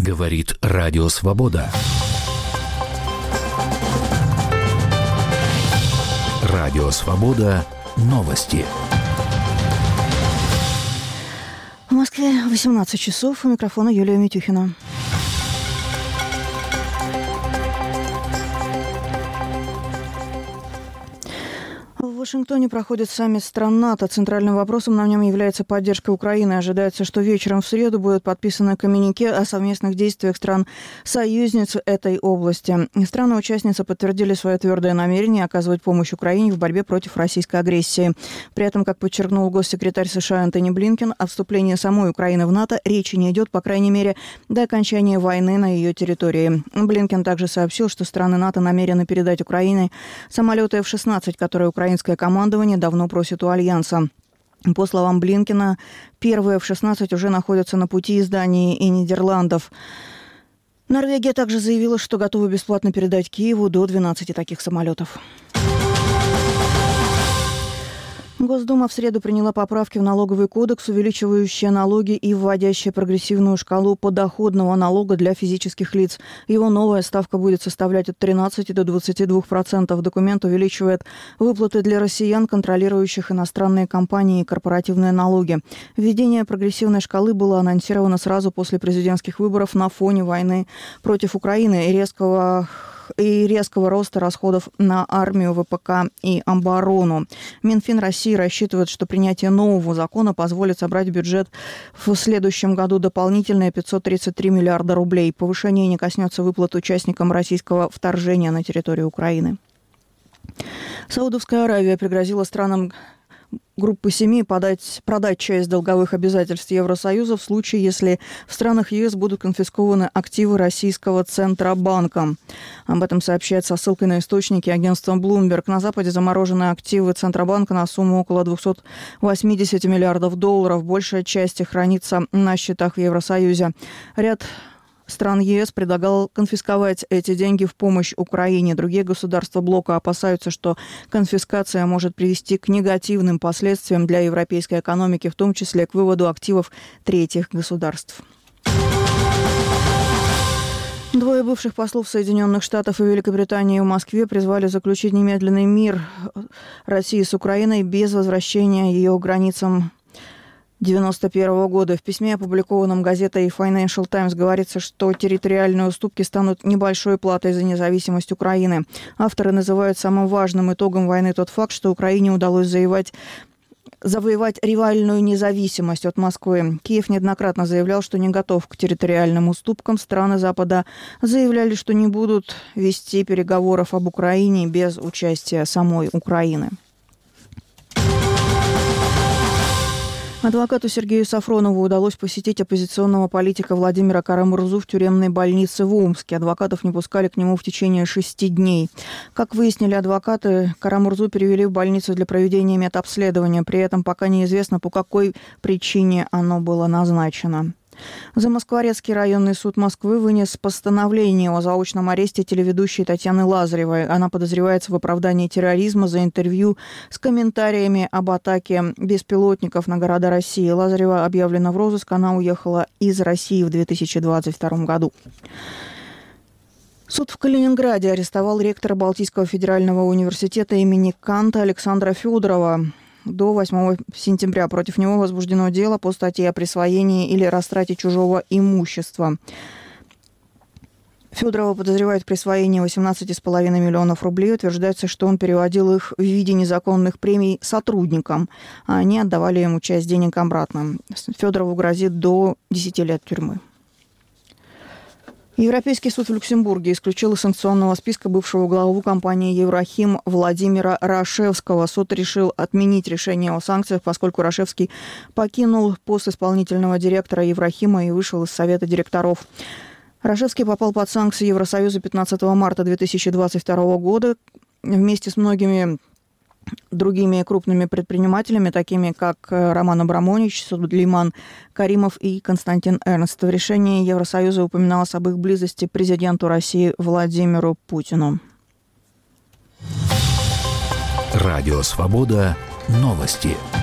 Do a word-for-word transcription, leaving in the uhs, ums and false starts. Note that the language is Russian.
Говорит Радио Свобода. Радио Свобода. Новости. В Москве восемнадцать часов. У микрофона Юлия Митюхина. В Вашингтоне проходит саммит стран НАТО. Центральным вопросом на нем является поддержка Украины. Ожидается, что вечером в среду будет подписано коммюнике о совместных действиях стран-союзниц этой области. Страны-участницы подтвердили свое твердое намерение оказывать помощь Украине в борьбе против российской агрессии. При этом, как подчеркнул госсекретарь США Антони Блинкен, о вступлении самой Украины в НАТО речи не идет, по крайней мере, до окончания войны на ее территории. Блинкен также сообщил, что страны НАТО намерены передать Украине самолеты эф шестнадцать, которые украинская командование давно просит у Альянса. По словам Блинкена, первые эф шестнадцать уже находятся на пути из Дании и Нидерландов. Норвегия также заявила, что готова бесплатно передать Киеву до двенадцати таких самолетов. Госдума в среду приняла поправки в налоговый кодекс, увеличивающие налоги и вводящие прогрессивную шкалу подоходного налога для физических лиц. Его новая ставка будет составлять от тринадцати до двадцати двух процентов. Документ увеличивает выплаты для россиян, контролирующих иностранные компании и корпоративные налоги. Введение прогрессивной шкалы было анонсировано сразу после президентских выборов на фоне войны против Украины и резкого и резкого роста расходов на армию, вэ пэ ка и оборону. Минфин России рассчитывает, что принятие нового закона позволит собрать в бюджет в следующем году дополнительные пятьсот тридцать три миллиарда рублей. Повышение не коснется выплат участникам российского вторжения на территорию Украины. Саудовская Аравия пригрозила странам группы семи подать, продать часть долговых обязательств Евросоюза в случае, если в странах ЕС будут конфискованы активы российского Центробанка. Об этом сообщает со ссылкой на источники агентства Bloomberg. На Западе заморожены активы Центробанка на сумму около двухсот восьмидесяти миллиардов долларов. Большая часть их хранится на счетах в Евросоюзе. Ряд стран ЕС предлагал конфисковать эти деньги в помощь Украине. Другие государства блока опасаются, что конфискация может привести к негативным последствиям для европейской экономики, в том числе к выводу активов третьих государств. Двое бывших послов Соединенных Штатов и Великобритании в Москве призвали заключить немедленный мир России с Украиной без возвращения ее к границам девяносто первого года. В письме, опубликованном газетой Financial Times, говорится, что территориальные уступки станут небольшой платой за независимость Украины. Авторы называют самым важным итогом войны тот факт, что Украине удалось завоевать завоевать ревальную независимость от Москвы. Киев неоднократно заявлял, что не готов к территориальным уступкам. Страны Запада заявляли, что не будут вести переговоров об Украине без участия самой Украины. Адвокату Сергею Сафронову удалось посетить оппозиционного политика Владимира Кара-Мурзу в тюремной больнице в Омске. Адвокатов не пускали к нему в течение шести дней. Как выяснили адвокаты, Кара-Мурзу перевели в больницу для проведения медобследования. При этом пока неизвестно, по какой причине оно было назначено. Замоскворецкий районный суд Москвы вынес постановление о заочном аресте телеведущей Татьяны Лазаревой. Она подозревается в оправдании терроризма за интервью с комментариями об атаке беспилотников на города России. Лазарева объявлена в розыск. Она уехала из России в две тысячи двадцать втором году. Суд в Калининграде арестовал ректора Балтийского федерального университета имени Канта Александра Федорова. До восьмого сентября против него возбуждено дело по статье о присвоении или растрате чужого имущества. Федорова подозревают в присвоении восемнадцати с половиной миллионов рублей. Утверждается, что он переводил их в виде незаконных премий сотрудникам, а они отдавали ему часть денег обратно. Федорову грозит до десяти лет тюрьмы. Европейский суд в Люксембурге исключил из санкционного списка бывшего главу компании «Еврохим» Владимира Рашевского. Суд решил отменить решение о санкциях, поскольку Рашевский покинул пост исполнительного директора «Еврохима» и вышел из совета директоров. Рашевский попал под санкции Евросоюза пятнадцатого марта две тысячи двадцать второго года вместе с многими другими крупными предпринимателями, такими как Роман Абрамович, Сулейман Каримов и Константин Эрнст. В решении Евросоюза упоминалось об их близости к президенту России Владимиру Путину. Радио «Свобода». Новости.